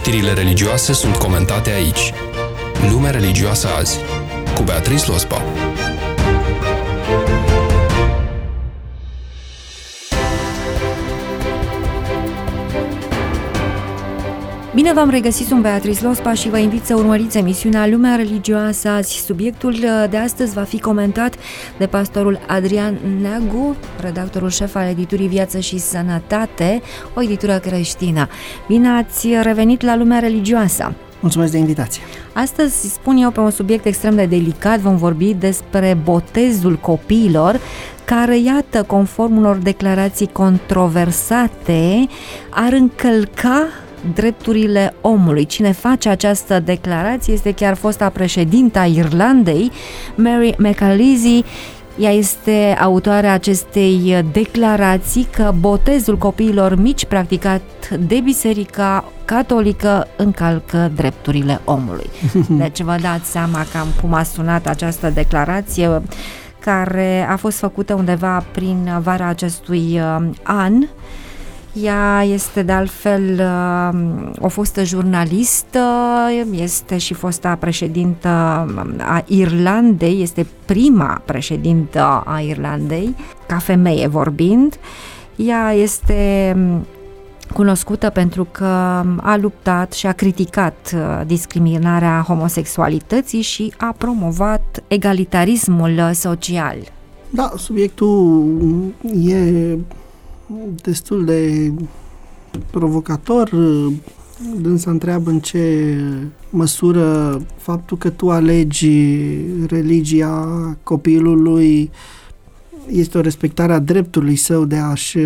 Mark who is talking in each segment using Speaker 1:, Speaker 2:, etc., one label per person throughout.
Speaker 1: Știrile religioase sunt comentate aici. Lumea religioasă azi, cu Beatrice Lospa.
Speaker 2: Bine v-am regăsit, sunt Beatrice Lospa și vă invit să urmăriți emisiunea Lumea religioasă azi. Subiectul de astăzi va fi comentat de pastorul Adrian Neagu, redactorul șef al editurii Viață și Sănătate, o editură creștină. Bine ați revenit la Lumea religioasă!
Speaker 3: Mulțumesc de invitație!
Speaker 2: Astăzi, spun eu, pe un subiect extrem de delicat, vom vorbi despre botezul copiilor, care, iată, conform unor declarații controversate, ar încălca drepturile omului. Cine face această declarație este chiar fosta președintă a Irlandei, Mary McAleese. Ea este autoarea acestei declarații că botezul copiilor mici practicat de Biserica Catolică încalcă drepturile omului. Deci vă dați seama cam cum a sunat această declarație, care a fost făcută undeva prin vara acestui an. Ea este de altfel o fostă jurnalistă, este și fosta președintă a Irlandei, este prima președintă a Irlandei, ca femeie vorbind. Ea este cunoscută pentru că a luptat și a criticat discriminarea homosexualității și a promovat egalitarismul social.
Speaker 3: Da, subiectul e destul de provocator. Dânsa întreabă în ce măsură faptul că tu alegi religia copilului este o respectare a dreptului său de a-și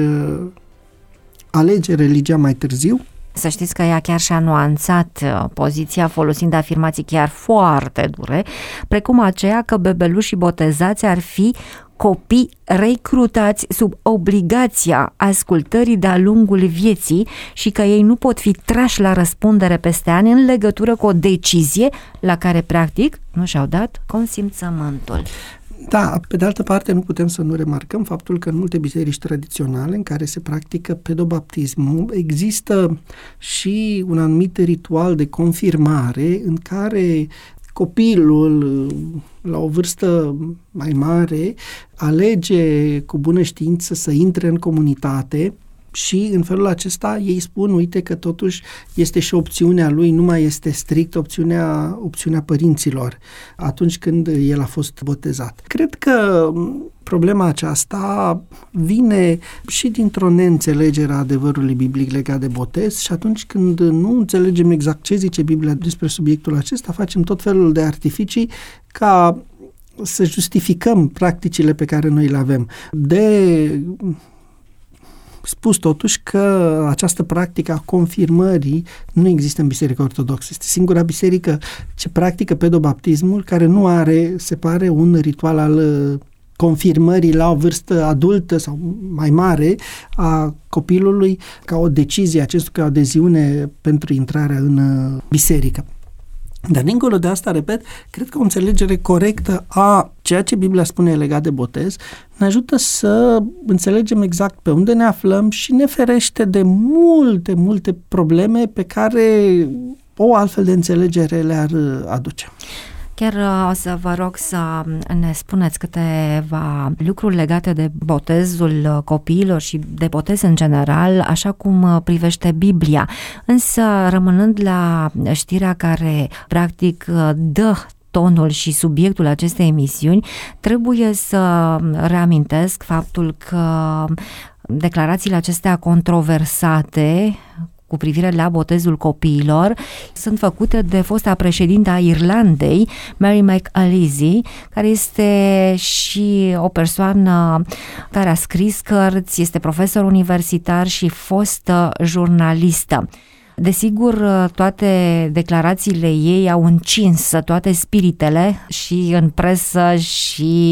Speaker 3: alege religia mai târziu.
Speaker 2: Să știți că ea chiar și-a nuanțat poziția folosind afirmații chiar foarte dure, precum aceea că bebelușii botezați ar fi copii recrutați sub obligația ascultării de-a lungul vieții și că ei nu pot fi trași la răspundere peste ani în legătură cu o decizie la care, practic, nu și-au dat consimțământul.
Speaker 3: Da, pe de altă parte nu putem să nu remarcăm faptul că în multe biserici tradiționale în care se practică pedobaptismul există și un anumit ritual de confirmare în care copilul, la o vârstă mai mare, alege cu bună știință să intre în comunitate și în felul acesta ei spun, uite că totuși este și opțiunea lui, nu mai este strict opțiunea părinților atunci când el a fost botezat. Cred că problema aceasta vine și dintr-o neînțelegere a adevărului biblic legat de botez și atunci când nu înțelegem exact ce zice Biblia despre subiectul acesta, facem tot felul de artificii ca să justificăm practicile pe care noi le avem. De spus totuși că această practică a confirmării nu există în Biserica Ortodoxă. Este singura biserică ce practică pedobaptismul, care nu are, se pare, un ritual al confirmării la o vârstă adultă sau mai mare a copilului ca o decizie, ca o adeziune pentru intrarea în biserică. Dar dincolo de asta, repet, cred că o înțelegere corectă a ceea ce Biblia spune legat de botez ne ajută să înțelegem exact pe unde ne aflăm și ne ferește de multe probleme pe care o altfel de înțelegere le-ar aduce.
Speaker 2: Chiar o să vă rog să ne spuneți câteva lucruri legate de botezul copiilor și de botez în general, așa cum privește Biblia. Însă, rămânând la știrea care practic dă tonul și subiectul acestei emisiuni, trebuie să reamintesc faptul că declarațiile acestea controversate cu privire la botezul copiilor sunt făcute de fosta președintă a Irlandei, Mary McAleese, care este și o persoană care a scris cărți, este profesor universitar și fostă jurnalistă. Desigur, toate declarațiile ei au încins toate spiritele și în presă și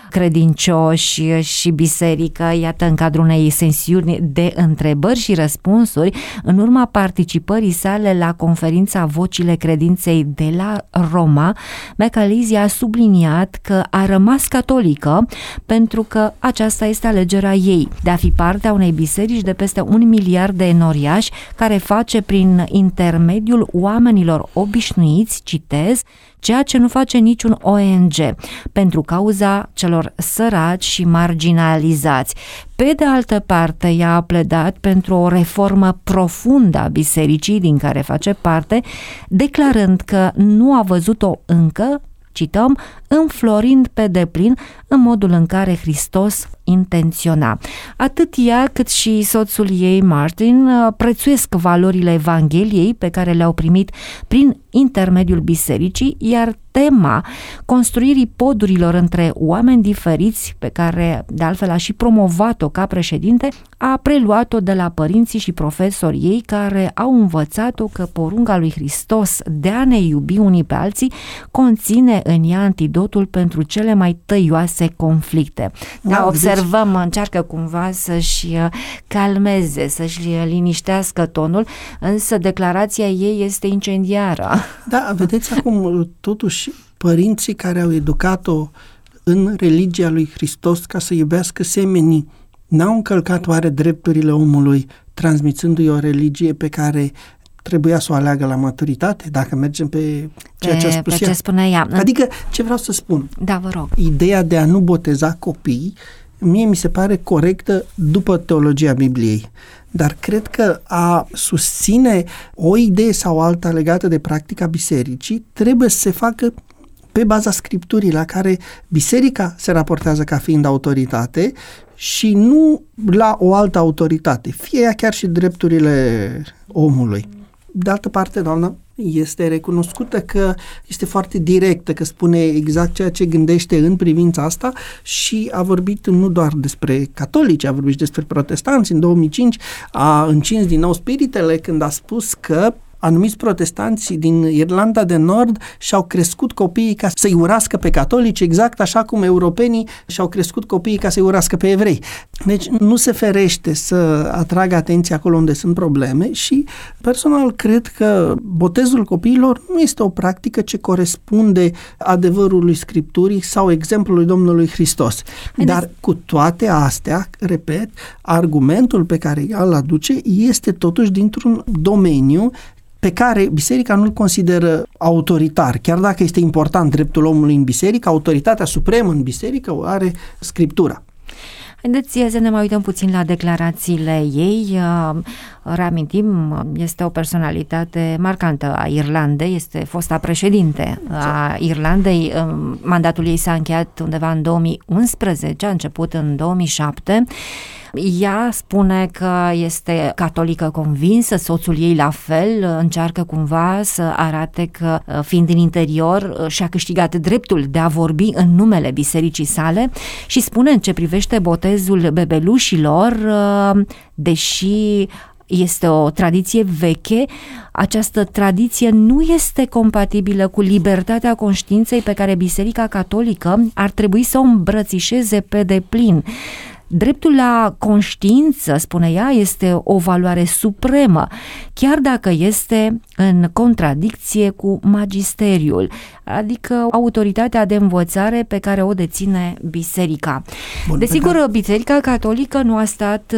Speaker 2: credincioși și biserică, iată, în cadrul unei sesiuni de întrebări și răspunsuri, în urma participării sale la conferința Vocile Credinței de la Roma, McAleese a subliniat că a rămas catolică pentru că aceasta este alegerea ei, de a fi parte a unei biserici de peste 1 miliard de enoriași, care face prin intermediul oamenilor obișnuiți, citez, ceea ce nu face niciun ONG, pentru cauza celor săraci și marginalizați. Pe de altă parte, ea a pledat pentru o reformă profundă a bisericii din care face parte, declarând că nu a văzut-o încă, cităm, înflorind pe deplin în modul în care Hristos intenționa. Atât ea cât și soțul ei, Martin, prețuiesc valorile Evangheliei pe care le-au primit prin intermediul bisericii, iar tema construirii podurilor între oameni diferiți, pe care de altfel a și promovat-o ca președinte, a preluat-o de la părinții și profesorii ei, care au învățat-o că porunca lui Hristos de a ne iubi unii pe alții conține în ea antidotul pentru cele mai tăioase conflicte. Da, observăm, încearcă cumva să-și calmeze, să-și liniștească tonul, însă declarația ei este incendiară.
Speaker 3: Da, vedeți acum, totuși, părinții care au educat-o în religia lui Hristos ca să iubească semenii, n-au încălcat oare drepturile omului, transmițându-i o religie pe care trebuia să o aleagă la maturitate, dacă mergem pe ceea ce a spus
Speaker 2: ce spune ea.
Speaker 3: Adică, ce vreau să spun?
Speaker 2: Da, vă rog.
Speaker 3: Ideea de a nu boteza copii, mie mi se pare corectă după teologia Bibliei. Dar cred că a susține o idee sau alta legată de practica bisericii trebuie să se facă pe baza Scripturii, la care biserica se raportează ca fiind autoritate și nu la o altă autoritate, fie ea chiar și drepturile omului. De altă parte, doamna este recunoscută că este foarte directă, că spune exact ceea ce gândește în privința asta și a vorbit nu doar despre catolici, a vorbit și despre protestanți. În 2005 a încins din nou spiritele când a spus că anumiți protestanți din Irlanda de Nord și-au crescut copiii ca să-i urască pe catolici, exact așa cum europenii și-au crescut copiii ca să-i urască pe evrei. Deci nu se ferește să atragă atenția acolo unde sunt probleme și personal cred că botezul copiilor nu este o practică ce corespunde adevărului Scripturii sau exemplului Domnului Hristos. Dar cu toate astea, repet, argumentul pe care îl aduce este totuși dintr-un domeniu pe care biserica nu-l consideră autoritar. Chiar dacă este important dreptul omului în biserică, autoritatea supremă în biserică o are Scriptura.
Speaker 2: Haideți să ne mai uităm puțin la declarațiile ei. Reamintim, este o personalitate marcantă a Irlandei, este fosta președinte a Irlandei. Mandatul ei s-a încheiat undeva în 2011, a început în 2007. Ea spune că este catolică convinsă, soțul ei la fel, încearcă cumva să arate că, fiind din interior, și-a câștigat dreptul de a vorbi în numele bisericii sale și spune, în ce privește botezul bebelușilor, deși este o tradiție veche, această tradiție nu este compatibilă cu libertatea conștiinței pe care Biserica Catolică ar trebui să o îmbrățișeze pe deplin. Dreptul la conștiință, spune ea, este o valoare supremă, chiar dacă este în contradicție cu magisteriul, adică autoritatea de învățare pe care o deține biserica. Desigur, Biserica Catolică nu a stat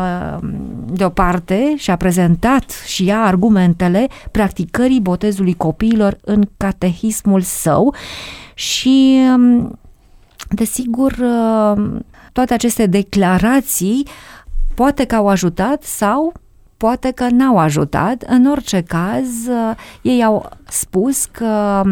Speaker 2: deoparte și a prezentat și ea argumentele practicării botezului copiilor în catehismul său și, desigur, toate aceste declarații poate că au ajutat sau poate că n-au ajutat. În orice caz, ei au spus că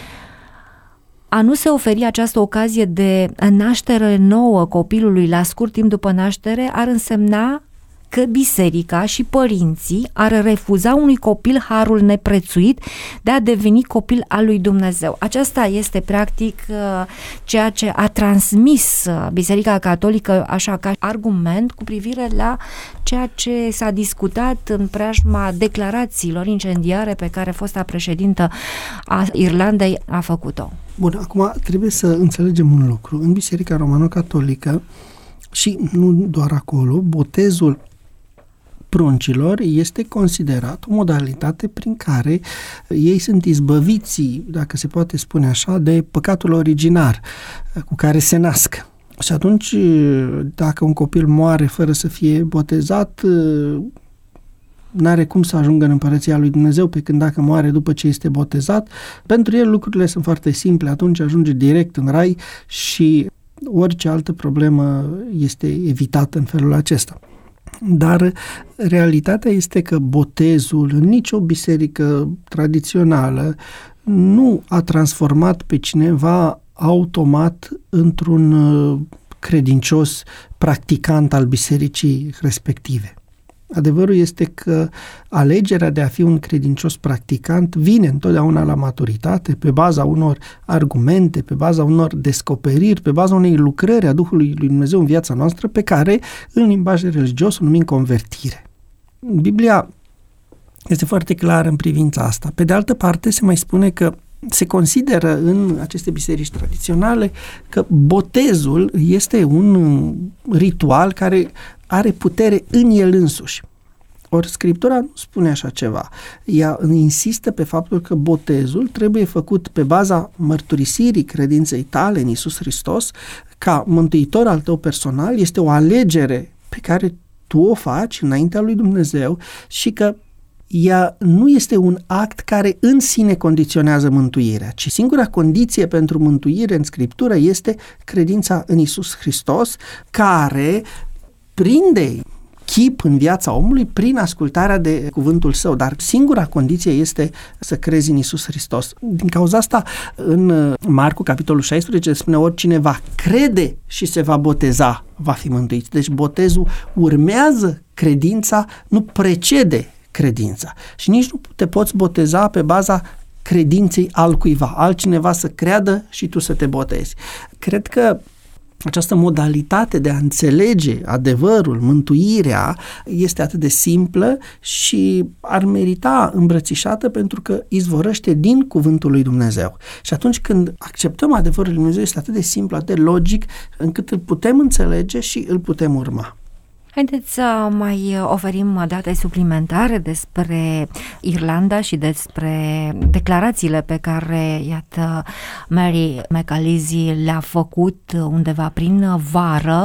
Speaker 2: a nu se oferi această ocazie de naștere nouă copilului la scurt timp după naștere ar însemna că biserica și părinții ar refuza unui copil harul neprețuit de a deveni copil al lui Dumnezeu. Aceasta este practic ceea ce a transmis Biserica Catolică așa ca argument cu privire la ceea ce s-a discutat în preajma declarațiilor incendiare pe care fosta președintă a Irlandei a făcut-o.
Speaker 3: Bun, acum trebuie să înțelegem un lucru. În Biserica Romano-Catolică și nu doar acolo, botezul pruncilor este considerat o modalitate prin care ei sunt izbăviți, dacă se poate spune așa, de păcatul originar cu care se nasc. Și atunci, dacă un copil moare fără să fie botezat, n-are cum să ajungă în Împărăția lui Dumnezeu, pe când dacă moare după ce este botezat, pentru el lucrurile sunt foarte simple, atunci ajunge direct în rai și orice altă problemă este evitată în felul acesta. Dar realitatea este că botezul în nicio biserică tradițională nu a transformat pe cineva automat într-un credincios practicant al bisericii respective. Adevărul este că alegerea de a fi un credincios practicant vine întotdeauna la maturitate, pe baza unor argumente, pe baza unor descoperiri, pe baza unei lucrări a Duhului lui Dumnezeu în viața noastră, pe care în limbaj religios o numim convertire. Biblia este foarte clară în privința asta. Pe de altă parte, se mai spune că se consideră în aceste biserici tradiționale că botezul este un ritual care are putere în el însuși. Ori Scriptura nu spune așa ceva. Ea insistă pe faptul că botezul trebuie făcut pe baza mărturisirii credinței tale în Iisus Hristos ca mântuitor al tău personal. Este o alegere pe care tu o faci înaintea lui Dumnezeu și că ea nu este un act care în sine condiționează mântuirea, ci singura condiție pentru mântuire în Scriptură este credința în Iisus Hristos, care prinde chip în viața omului prin ascultarea de cuvântul său, dar singura condiție este să crezi în Iisus Hristos. Din cauza asta, în Marcu, capitolul 16, spune oricine va crede și se va boteza, va fi mântuit. Deci botezul urmează credința, nu precede credința. Și nici nu te poți boteza pe baza credinței altcuiva, altcineva să creadă și tu să te botezi. Cred că această modalitate de a înțelege adevărul, mântuirea, este atât de simplă și ar merita îmbrățișată pentru că izvorăște din cuvântul lui Dumnezeu. Și atunci când acceptăm adevărul lui Dumnezeu, este atât de simplu, atât de logic, încât îl putem înțelege și îl putem urma.
Speaker 2: Haideți să mai oferim date suplimentare despre Irlanda și despre declarațiile pe care, iată, Mary McAleese le-a făcut undeva prin vară,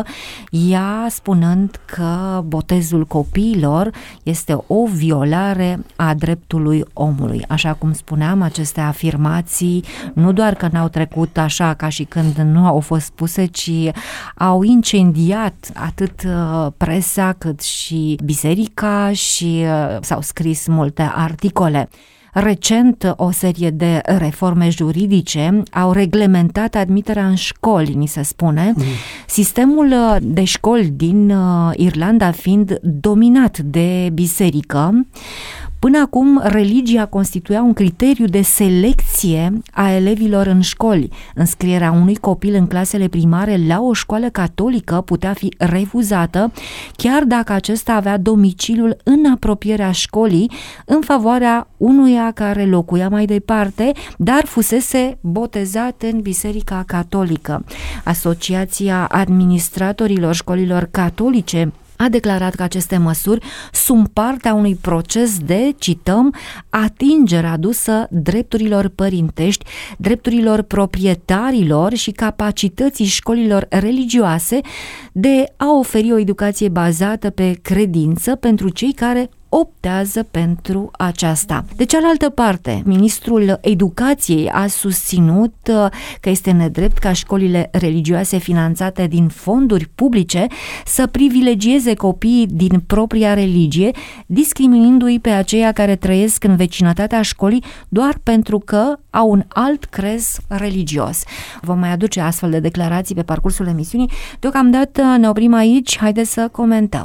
Speaker 2: ea spunând că botezul copiilor este o violare a dreptului omului. Așa cum spuneam, aceste afirmații nu doar că n-au trecut așa ca și când nu au fost spuse, ci au incendiat atât presa cât și biserica și s-au scris multe articole. Recent, o serie de reforme juridice au reglementat admiterea în școli, ni se spune, sistemul de școli din Irlanda fiind dominat de biserică. Până acum, religia constituia un criteriu de selecție a elevilor în școli. Înscrierea unui copil în clasele primare la o școală catolică putea fi refuzată, chiar dacă acesta avea domiciliul în apropierea școlii, în favoarea unuia care locuia mai departe, dar fusese botezat în Biserica Catolică. Asociația Administratorilor Școlilor Catolice a declarat că aceste măsuri sunt partea unui proces de, cităm, atingere adusă drepturilor părintești, drepturilor proprietarilor și capacității școlilor religioase de a oferi o educație bazată pe credință pentru cei care optează pentru aceasta. De cealaltă parte, ministrul Educației a susținut că este nedrept ca școlile religioase finanțate din fonduri publice să privilegieze copiii din propria religie, discriminându-i pe aceia care trăiesc în vecinătatea școlii doar pentru că au un alt crez religios. Vom mai aduce astfel de declarații pe parcursul emisiunii. Deocamdată ne oprim aici, haideți să comentăm.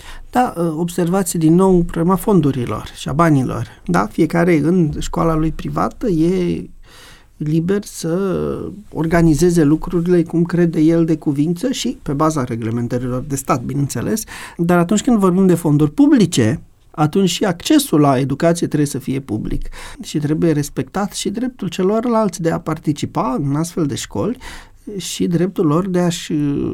Speaker 3: Da, observați din nou problema fondurilor și a banilor. Da, fiecare în școala lui privată e liber să organizeze lucrurile cum crede el de cuvință și pe baza reglementărilor de stat, bineînțeles. Dar atunci când vorbim de fonduri publice, atunci și accesul la educație trebuie să fie public și trebuie respectat și dreptul celorlalți de a participa în astfel de școli și dreptul lor de a-și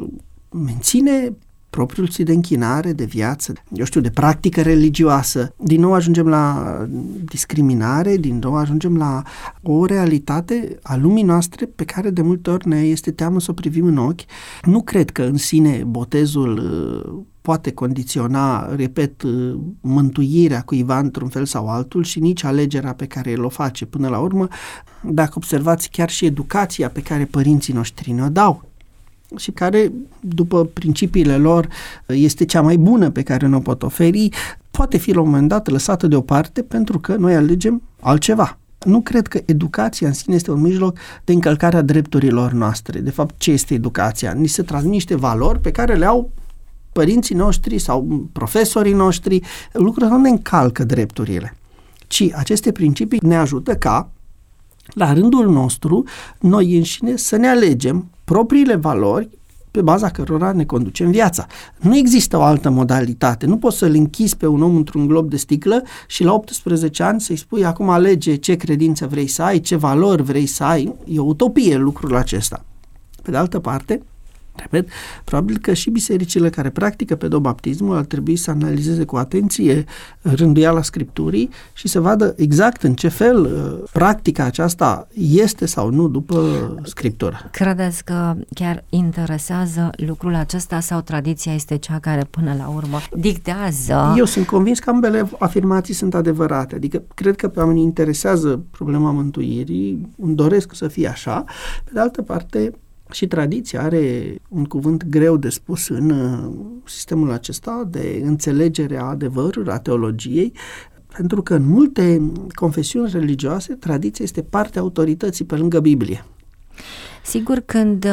Speaker 3: menține propriul zi de închinare, de viață, de practică religioasă. Din nou ajungem la discriminare, din nou ajungem la o realitate a lumii noastre pe care de multe ori ne este teamă să o privim în ochi. Nu cred că în sine botezul poate condiționa, repet, mântuirea cuiva într-un fel sau altul și nici alegerea pe care el o face. Până la urmă, dacă observați chiar și educația pe care părinții noștri ne-o dau, și care, după principiile lor, este cea mai bună pe care ne-o pot oferi, poate fi la un moment dat lăsată deoparte pentru că noi alegem altceva. Nu cred că educația în sine este un mijloc de încălcare a drepturilor noastre. De fapt, ce este educația? Ni se transmit niște valori pe care le au părinții noștri sau profesorii noștri. Lucrurile nu ne încalcă drepturile, ci aceste principii ne ajută ca, la rândul nostru, noi înșine să ne alegem propriile valori pe baza cărora ne conducem viața. Nu există o altă modalitate. Nu poți să-l închizi pe un om într-un glob de sticlă și la 18 ani să-i spui acum alege ce credință vrei să ai, ce valori vrei să ai. E o utopie lucrul acesta. Pe de altă parte, repet, probabil că și bisericile care practică pedobaptismul ar trebui să analizeze cu atenție rânduiala Scripturii și să vadă exact în ce fel practica aceasta este sau nu după Scriptură.
Speaker 2: Credeți că chiar interesează lucrul acesta sau tradiția este cea care până la urmă dictează?
Speaker 3: Eu sunt convins că ambele afirmații sunt adevărate. Adică cred că pe oamenii interesează problema mântuirii, îmi doresc să fie așa. Pe de altă parte, și tradiția are un cuvânt greu de spus în sistemul acesta de înțelegere a adevărului, a teologiei, pentru că în multe confesiuni religioase tradiția este partea autorității pe lângă Biblie.
Speaker 2: Sigur, când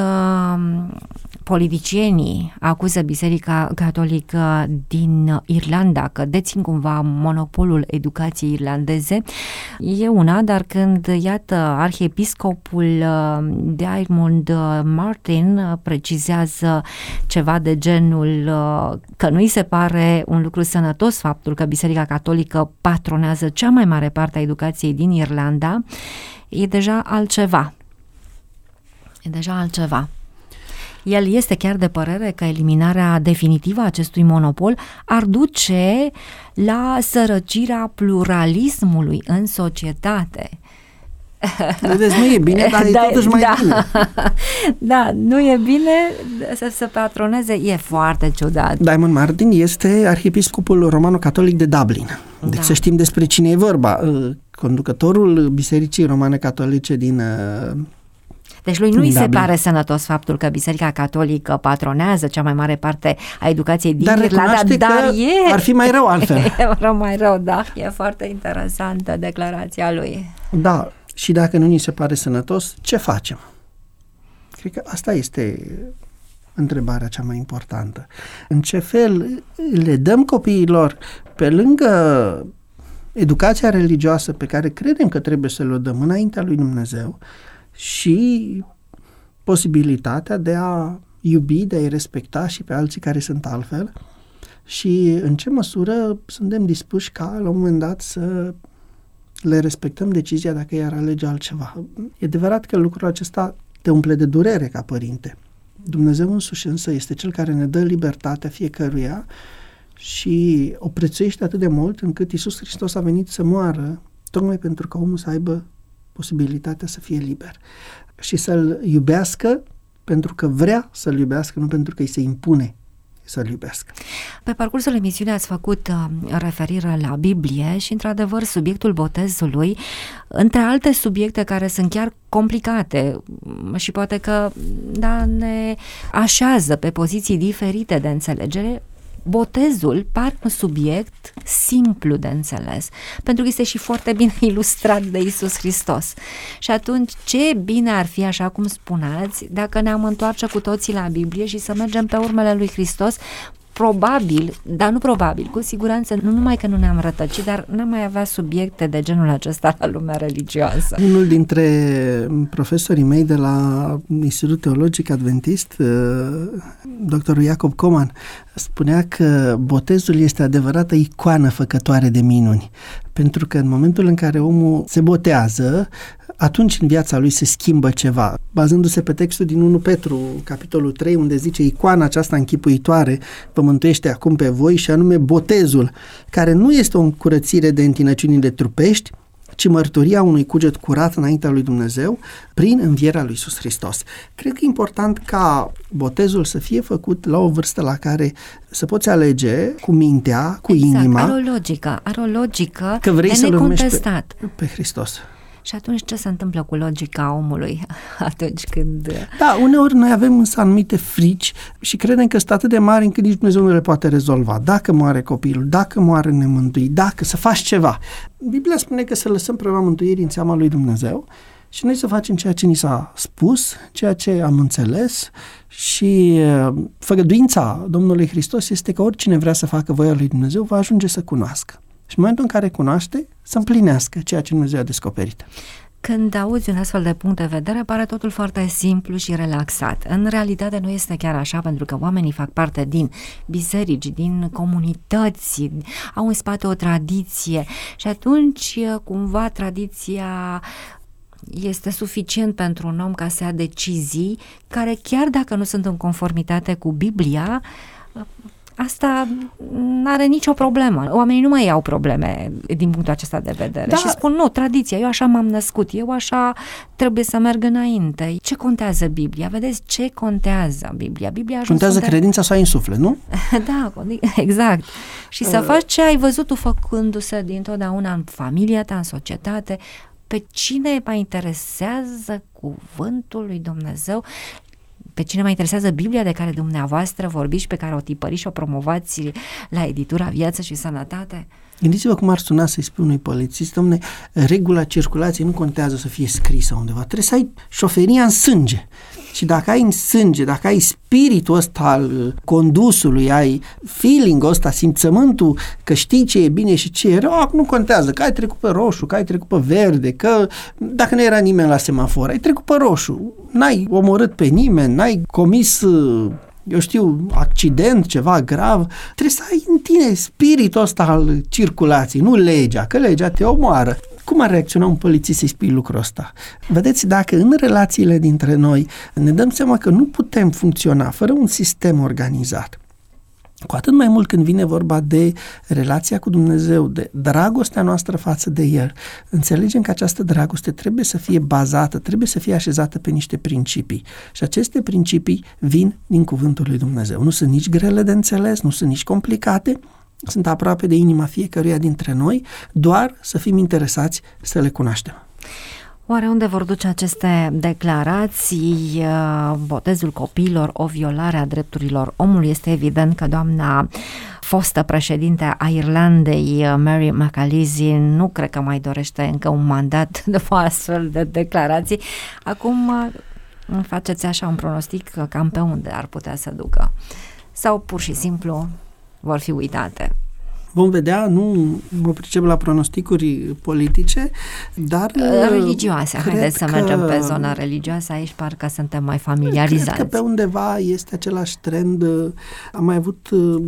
Speaker 2: politicienii acuză Biserica Catolică din Irlanda că dețin cumva monopolul educației irlandeze, e una, dar când, iată, arhiepiscopul Diarmuid Martin precizează ceva de genul că nu-i se pare un lucru sănătos faptul că Biserica Catolică patronează cea mai mare parte a educației din Irlanda, e deja altceva. El este chiar de părere că eliminarea definitivă a acestui monopol ar duce la sărăcirea pluralismului în societate.
Speaker 3: Vedeți, nu e bine, dar e totuși mai bine.
Speaker 2: Da, nu e bine să se patroneze, e foarte ciudat.
Speaker 3: Diarmuid Martin este arhiepiscopul romano-catolic de Dublin. Deci să știm despre cine e vorba. Conducătorul Bisericii Romane-Catolice din
Speaker 2: Deci lui nu-i se pare sănătos faptul că Biserica Catolică patronează cea mai mare parte a educației din Irlanda, dar
Speaker 3: ar fi mai rău altfel.
Speaker 2: E mai rău, da. E foarte interesantă declarația lui.
Speaker 3: Da, și dacă nu ni se pare sănătos, ce facem? Cred că asta este întrebarea cea mai importantă. În ce fel le dăm copiilor, pe lângă educația religioasă pe care credem că trebuie să le dăm înaintea lui Dumnezeu, și posibilitatea de a iubi, de a-i respecta și pe alții care sunt altfel și în ce măsură suntem dispuși ca la un moment dat să le respectăm decizia dacă ei ar alege altceva. E adevărat că lucrul acesta te umple de durere ca părinte. Dumnezeu însuși însă este Cel care ne dă libertatea fiecăruia și o prețuiește atât de mult încât Iisus Hristos a venit să moară tocmai pentru că omul să aibă posibilitatea să fie liber și să-L iubească pentru că vrea să-L iubească, nu pentru că îi se impune să-L iubească.
Speaker 2: Pe parcursul emisiunii ați făcut referire la Biblie și, într-adevăr, subiectul botezului, între alte subiecte care sunt chiar complicate și poate că ne așează pe poziții diferite de înțelegere, botezul pare un subiect simplu de înțeles, pentru că este și foarte bine ilustrat de Iisus Hristos. Și atunci, ce bine ar fi, așa cum spuneați, dacă ne-am întoarce cu toții la Biblie și să mergem pe urmele lui Hristos, probabil, dar nu probabil, cu siguranță, nu numai că nu ne-am rătăcit, dar n-am mai avea subiecte de genul acesta la lumea religioasă.
Speaker 3: Unul dintre profesorii mei de la Institutul Teologic Adventist, doctorul Iacob Coman, spunea că botezul este adevărată icoană făcătoare de minuni, pentru că în momentul în care omul se botează, atunci în viața lui se schimbă ceva. Bazându-se pe textul din 1 Petru, capitolul 3, unde zice: icoana aceasta închipuitoare vă mântuiește acum pe voi, și anume botezul, care nu este o încurățire de întinăciunile trupești, ci mărturia unui cuget curat înaintea lui Dumnezeu prin învierea lui Iisus Hristos. Cred că e important ca botezul să fie făcut la o vârstă la care să poți alege cu mintea, cu inima.
Speaker 2: Are o logică
Speaker 3: că vrei să-L
Speaker 2: necontestat.
Speaker 3: Pe Hristos.
Speaker 2: Și atunci ce se întâmplă cu logica omului atunci când...
Speaker 3: Da, uneori noi avem însă anumite frici și credem că sunt atât de mari încât nici Dumnezeu nu le poate rezolva. Dacă moare copilul, dacă moare nemântuit, dacă să faci ceva. Biblia spune că să lăsăm problema mântuirii în seama lui Dumnezeu și noi să facem ceea ce ni s-a spus, ceea ce am înțeles, și făgăduința Domnului Hristos este că oricine vrea să facă voia lui Dumnezeu va ajunge să cunoască. Și în momentul în care cunoaște, să împlinească ceea ce Dumnezeu a descoperit.
Speaker 2: Când auzi un astfel de punct de vedere, pare totul foarte simplu și relaxat. În realitate nu este chiar așa, pentru că oamenii fac parte din biserici, din comunități, au în spate o tradiție și atunci cumva tradiția este suficient pentru un om ca să ia decizii care, chiar dacă nu sunt în conformitate cu Biblia, asta n-are nicio problemă. Oamenii nu mai au probleme din punctul acesta de vedere. Da. Și spun, nu, tradiția, eu așa m-am născut, eu așa trebuie să merg înainte. Ce contează Biblia? Vedeți ce contează Biblia? Biblia
Speaker 3: contează credința să ai în suflet, nu?
Speaker 2: Da, exact. Și să faci ce ai văzut tu făcându-se dintotdeauna în familia ta, în societate. Pe cine mai interesează cuvântul lui Dumnezeu? Pe cine mai interesează Biblia de care dumneavoastră vorbiți și pe care o tipăriți și o promovați la editura Viață și Sănătate?
Speaker 3: Gândiți-vă cum ar suna să-i spui unui polițist: dom'le, regula circulației nu contează să fie scrisă undeva, trebuie să ai șoferia în sânge. Și dacă ai în sânge, dacă ai spiritul ăsta al condusului, ai feeling-ul ăsta, simțământul că știi ce e bine și ce e rău, nu contează că ai trecut pe roșu, că ai trecut pe verde, că dacă nu era nimeni la semafor, ai trecut pe roșu, n-ai omorât pe nimeni, n-ai comis, eu știu, accident, ceva grav. Trebuie să ai în tine spiritul ăsta al circulației, nu legea, că legea te omoară. Cum ar reacționa un polițist să-i spui lucrul ăsta? Vedeți, dacă în relațiile dintre noi ne dăm seama că nu putem funcționa fără un sistem organizat, cu atât mai mult când vine vorba de relația cu Dumnezeu, de dragostea noastră față de El, înțelegem că această dragoste trebuie să fie bazată, trebuie să fie așezată pe niște principii. Și aceste principii vin din cuvântul lui Dumnezeu. Nu sunt nici grele de înțeles, nu sunt nici complicate, sunt aproape de inima fiecăruia dintre noi, doar să fim interesați să le cunoaștem.
Speaker 2: Oare unde vor duce aceste declarații? Botezul copiilor, o violare a drepturilor omului? Este evident că doamna fostă președinte a Irlandei, Mary McAleese, nu cred că mai dorește încă un mandat după astfel de declarații. Acum faceți așa un pronostic cam pe unde ar putea să ducă? Sau pur și simplu vor fi uitate?
Speaker 3: Vom vedea, nu mă pricep la pronosticuri politice, dar...
Speaker 2: religioase, haideți să mergem pe zona religioasă, aici parcă suntem mai familiarizați.
Speaker 3: Cred că pe undeva este același trend. Am mai avut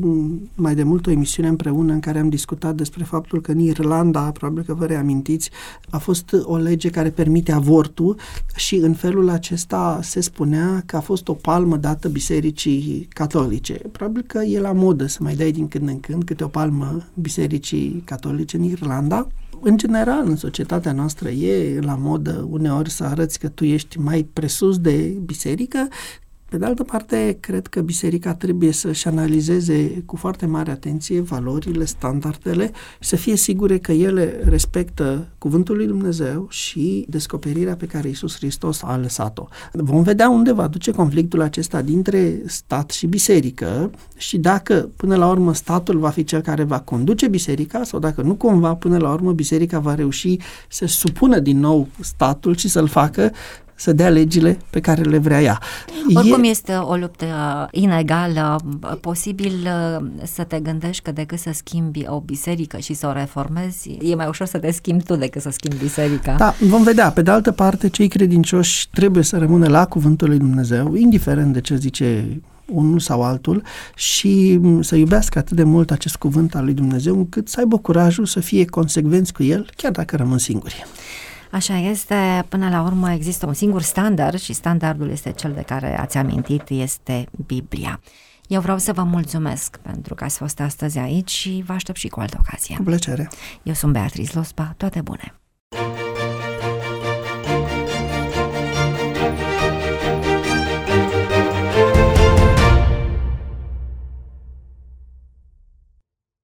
Speaker 3: mai de mult o emisiune împreună în care am discutat despre faptul că în Irlanda, probabil că vă reamintiți, a fost o lege care permite avortul și în felul acesta se spunea că a fost o palmă dată bisericii catolice. Probabil că e la modă să mai dai din când în când câte o palmă bisericii catolice în Irlanda. În general, în societatea noastră e la modă uneori să arăți că tu ești mai presus de biserică. Pe de altă parte, cred că biserica trebuie să-și analizeze cu foarte mare atenție valorile, standardele și să fie sigure că ele respectă cuvântul lui Dumnezeu și descoperirea pe care Iisus Hristos a lăsat-o. Vom vedea unde va duce conflictul acesta dintre stat și biserică și dacă până la urmă statul va fi cel care va conduce biserica sau dacă nu cumva până la urmă biserica va reuși să supună din nou statul și să-l facă să dea legile pe care le vrea ea.
Speaker 2: Oricum este o luptă inegală, posibil să te gândești că decât să schimbi o biserică și să o reformezi, e mai ușor să te schimbi tu decât să schimbi biserica.
Speaker 3: Da, vom vedea. Pe de altă parte, cei credincioși trebuie să rămână la cuvântul lui Dumnezeu, indiferent de ce zice unul sau altul, și să iubească atât de mult acest cuvânt al lui Dumnezeu, încât să aibă curajul să fie consecvenți cu el, chiar dacă rămân singuri.
Speaker 2: Așa este, până la urmă există un singur standard și standardul este cel de care ați amintit, este Biblia. Eu vreau să vă mulțumesc pentru că ați fost astăzi aici și vă aștept și cu altă ocazie.
Speaker 3: Cu plăcere.
Speaker 2: Eu sunt Beatrice Lospa, toate bune!